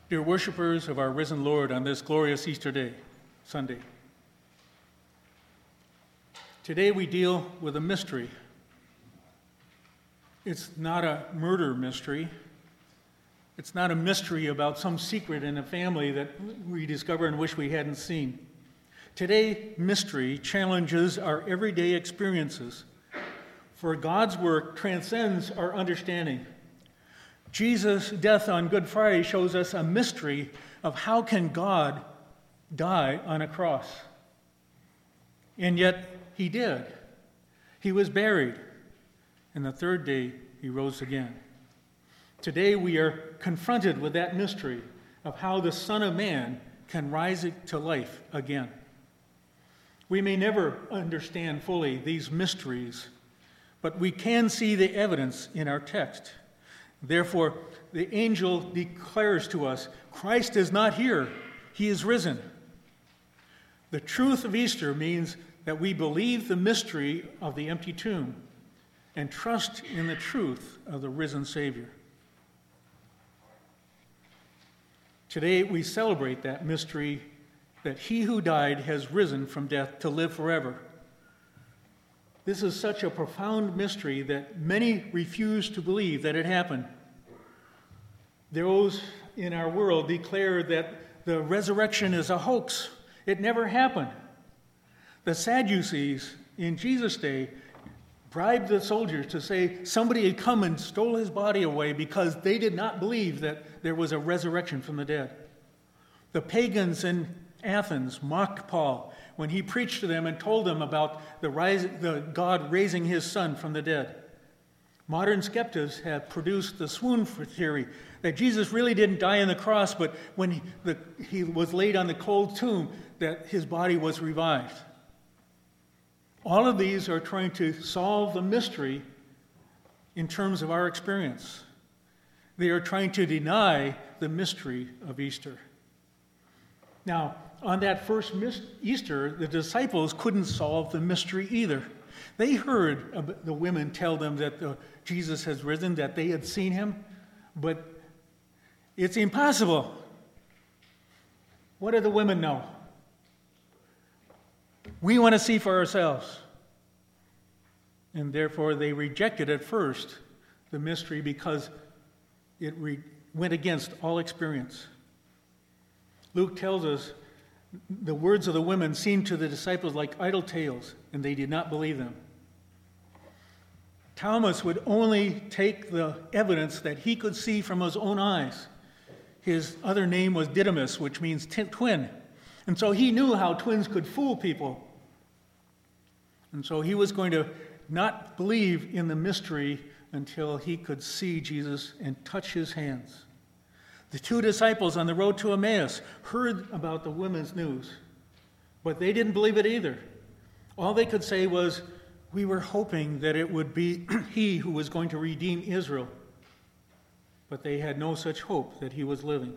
Dear worshipers of our risen Lord on this glorious Easter day, Sunday. Today we deal with a mystery. It's not a murder mystery. It's not a mystery about some secret in a family that we discover and wish we hadn't seen. Today, mystery challenges our everyday experiences, for God's work transcends our understanding. Jesus' death on Good Friday shows us a mystery of how can God die on a cross. And yet, he did. He was buried, and the third day he rose again. Today we are confronted with that mystery of how the Son of Man can rise to life again. We may never understand fully these mysteries, but we can see the evidence in our text. Therefore, the angel declares to us, Christ is not here, he is risen. The truth of Easter means that we believe the mystery of the empty tomb and trust in the truth of the risen Savior. Today we celebrate that mystery that he who died has risen from death to live forever. This is such a profound mystery that many refuse to believe that it happened. Those in our world declare that the resurrection is a hoax. It never happened. The Sadducees in Jesus' day bribed the soldiers to say somebody had come and stole his body away because they did not believe that there was a resurrection from the dead. The pagans in Athens mocked Paul when he preached to them and told them about the God raising his son from the dead. Modern skeptics have produced the swoon theory that Jesus really didn't die on the cross, but when he was laid on the cold tomb, that his body was revived. All of these are trying to solve the mystery in terms of our experience. They are trying to deny the mystery of Easter. Now, on that first Easter, the disciples couldn't solve the mystery either. They heard the women tell them that Jesus has risen, that they had seen him, but it's impossible. What do the women know? We want to see for ourselves. And therefore they rejected at first the mystery because it went against all experience. Luke tells us the words of the women seemed to the disciples like idle tales, and they did not believe them. Thomas would only take the evidence that he could see from his own eyes. His other name was Didymus, which means twin. And so he knew how twins could fool people. And so he was going to not believe in the mystery until he could see Jesus and touch his hands. The two disciples on the road to Emmaus heard about the women's news, but they didn't believe it either. All they could say was, we were hoping that it would be he who was going to redeem Israel. But they had no such hope that he was living.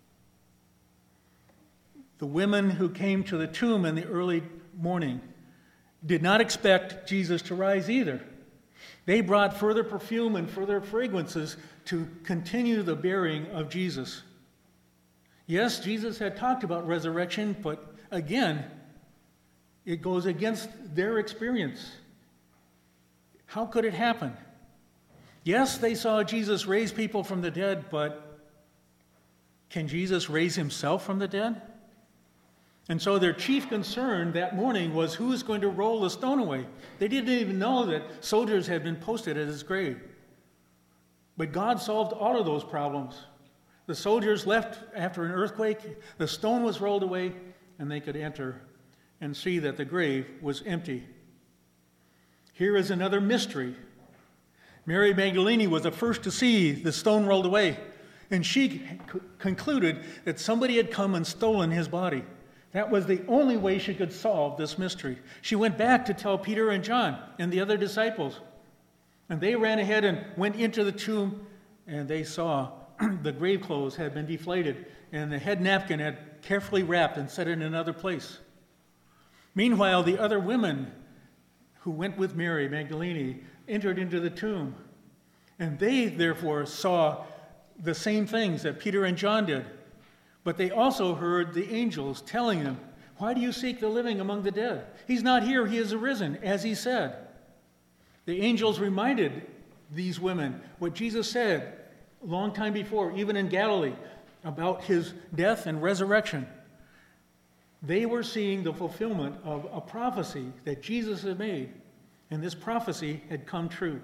The women who came to the tomb in the early morning did not expect Jesus to rise either. They brought further perfume and further fragrances to continue the burying of Jesus. Yes, Jesus had talked about resurrection, but again, it goes against their experience. How could it happen? Yes, they saw Jesus raise people from the dead, but can Jesus raise himself from the dead? And so their chief concern that morning was who was going to roll the stone away. They didn't even know that soldiers had been posted at his grave. But God solved all of those problems. The soldiers left after an earthquake, the stone was rolled away, and they could enter and see that the grave was empty. Here is another mystery. Mary Magdalene was the first to see the stone rolled away, and she concluded that somebody had come and stolen his body. That was the only way she could solve this mystery. She went back to tell Peter and John and the other disciples, and they ran ahead and went into the tomb, and they saw the grave clothes had been deflated, and the head napkin had carefully wrapped and set it in another place. Meanwhile, the other women who went with Mary Magdalene entered into the tomb, and they therefore saw the same things that Peter and John did. But they also heard the angels telling them, "Why do you seek the living among the dead? He's not here, he is arisen, as he said." The angels reminded these women what Jesus said a long time before, even in Galilee, about his death and resurrection. They were seeing the fulfillment of a prophecy that Jesus had made, and this prophecy had come true.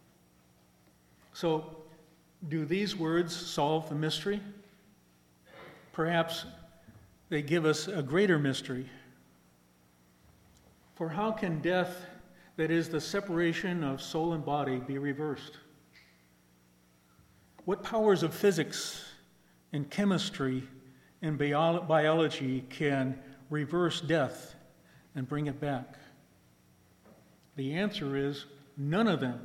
So, do these words solve the mystery? Perhaps they give us a greater mystery. For how can death, that is the separation of soul and body, be reversed? What powers of physics and chemistry and biology can reverse death and bring it back? The answer is none of them.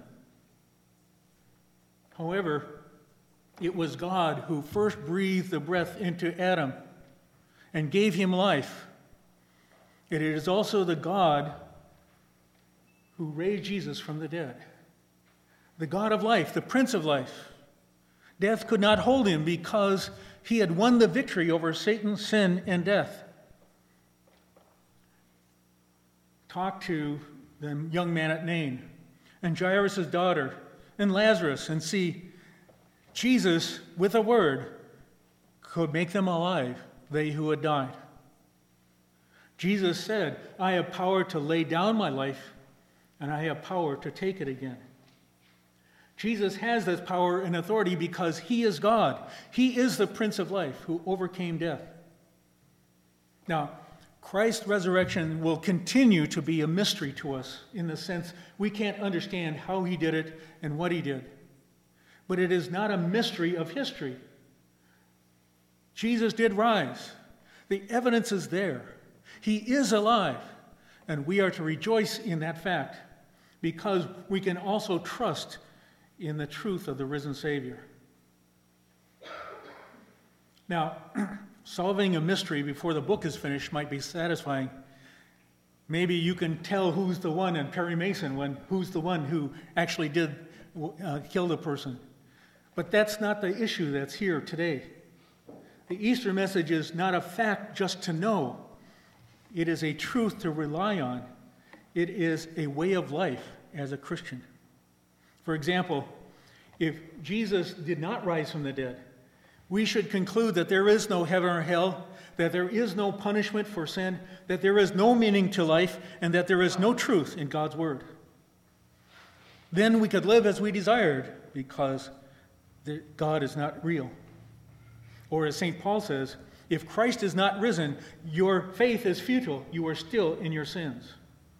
However, it was God who first breathed the breath into Adam and gave him life. And it is also the God who raised Jesus from the dead. The God of life, the Prince of life. Death could not hold him because he had won the victory over Satan, sin, and death. Talk to the young man at Nain and Jairus' daughter and Lazarus and see Jesus, with a word, could make them alive, they who had died. Jesus said, "I have power to lay down my life, and I have power to take it again." Jesus has this power and authority because he is God. He is the Prince of life who overcame death. Now, Christ's resurrection will continue to be a mystery to us in the sense we can't understand how he did it and what he did. But it is not a mystery of history. Jesus did rise. The evidence is there. He is alive, and we are to rejoice in that fact because we can also trust in the truth of the risen Savior. Now, solving a mystery before the book is finished might be satisfying. Maybe you can tell who's the one in Perry Mason who's the one who actually did kill the person. But that's not the issue that's here today. The Easter message is not a fact just to know. It is a truth to rely on. It is a way of life as a Christian. For example, if Jesus did not rise from the dead, we should conclude that there is no heaven or hell, that there is no punishment for sin, that there is no meaning to life, and that there is no truth in God's word. Then we could live as we desired because God is not real. Or as St. Paul says, if Christ is not risen, your faith is futile. You are still in your sins.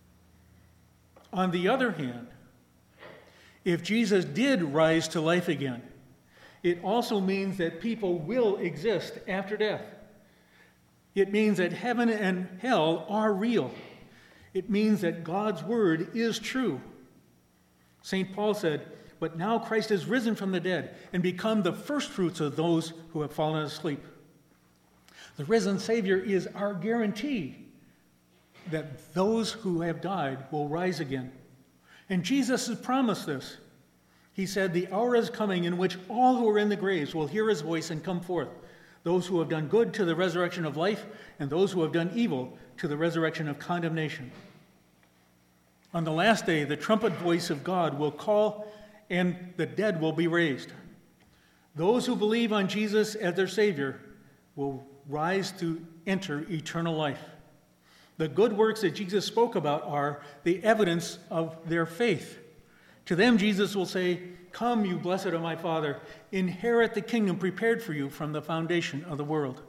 On the other hand, if Jesus did rise to life again, it also means that people will exist after death. It means that heaven and hell are real. It means that God's word is true. St. Paul said, "But now Christ is risen from the dead and become the firstfruits of those who have fallen asleep." The risen Savior is our guarantee that those who have died will rise again. And Jesus has promised this. He said, "The hour is coming in which all who are in the graves will hear his voice and come forth, those who have done good to the resurrection of life, and those who have done evil to the resurrection of condemnation." On the last day, the trumpet voice of God will call, and the dead will be raised. Those who believe on Jesus as their Savior will rise to enter eternal life. The good works that Jesus spoke about are the evidence of their faith. To them, Jesus will say, "Come, you blessed of my Father, inherit the kingdom prepared for you from the foundation of the world."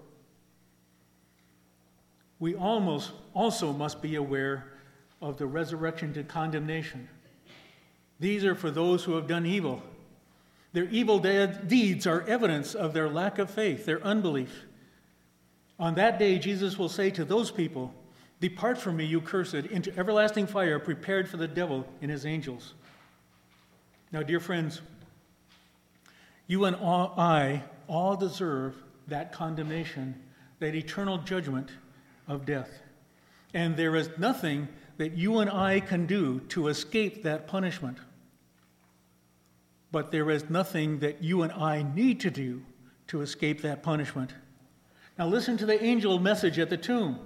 We also must be aware of the resurrection to condemnation. These are for those who have done evil. Their evil deeds are evidence of their lack of faith, their unbelief. On that day, Jesus will say to those people, "Depart from me, you cursed, into everlasting fire prepared for the devil and his angels." Now, dear friends, you and I all deserve that condemnation, that eternal judgment of death. And there is nothing that you and I can do to escape that punishment. But there is nothing that you and I need to do to escape that punishment. Now listen to the angel message at the tomb.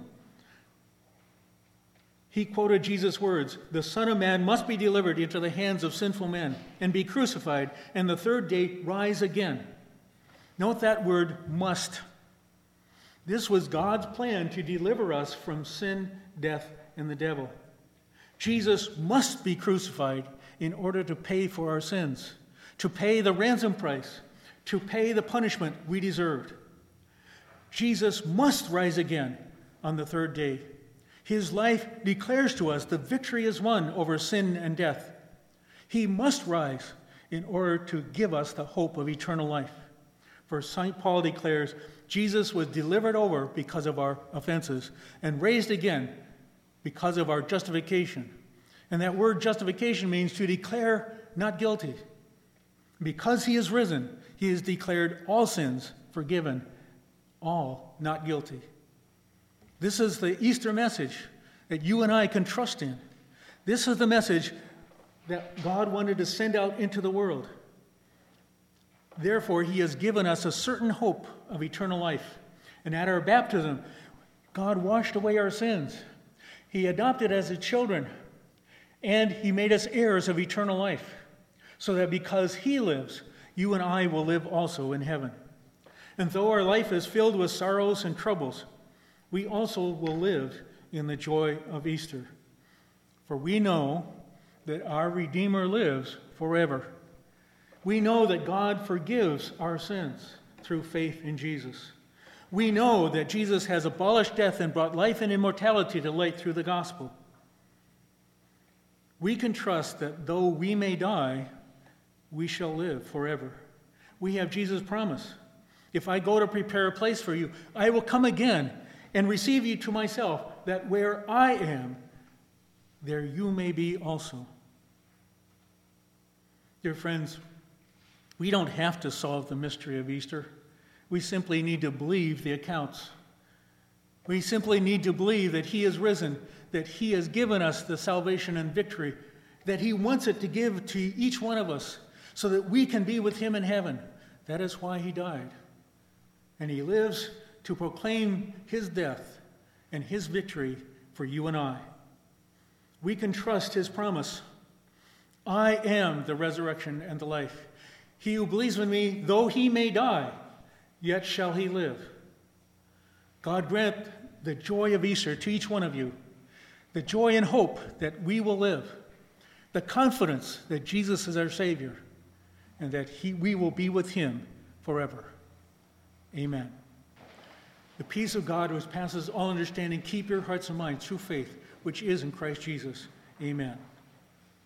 He quoted Jesus' words, "The Son of Man must be delivered into the hands of sinful men and be crucified, and the third day rise again." Note that word must. This was God's plan to deliver us from sin, death, and the devil. Jesus must be crucified in order to pay for our sins, to pay the ransom price, to pay the punishment we deserved. Jesus must rise again on the third day. His life declares to us the victory is won over sin and death. He must rise in order to give us the hope of eternal life. For St. Paul declares, Jesus was delivered over because of our offenses and raised again because of our justification. And that word justification means to declare not guilty. Because he is risen, he has declared all sins forgiven, all not guilty. This is the Easter message that you and I can trust in. This is the message that God wanted to send out into the world. Therefore, he has given us a certain hope of eternal life. And at our baptism, God washed away our sins. He adopted us as children, and he made us heirs of eternal life, so that because he lives, you and I will live also in heaven. And though our life is filled with sorrows and troubles, we also will live in the joy of Easter. For we know that our Redeemer lives forever. We know that God forgives our sins through faith in Jesus. We know that Jesus has abolished death and brought life and immortality to light through the gospel. We can trust that though we may die, we shall live forever. We have Jesus' promise. If I go to prepare a place for you, I will come again and receive you to myself, that where I am, there you may be also. Dear friends, we don't have to solve the mystery of Easter. We simply need to believe the accounts. We simply need to believe that he is risen, that he has given us the salvation and victory, that he wants it to give to each one of us so that we can be with him in heaven. That is why he died. And he lives to proclaim his death and his victory for you and I. We can trust his promise. I am the resurrection and the life. He who believes in me, though he may die, yet shall he live. God grant the joy of Easter to each one of you, the joy and hope that we will live, the confidence that Jesus is our Savior, and that we will be with him forever. Amen. The peace of God, which passes all understanding, keep your hearts and minds through faith, which is in Christ Jesus. Amen.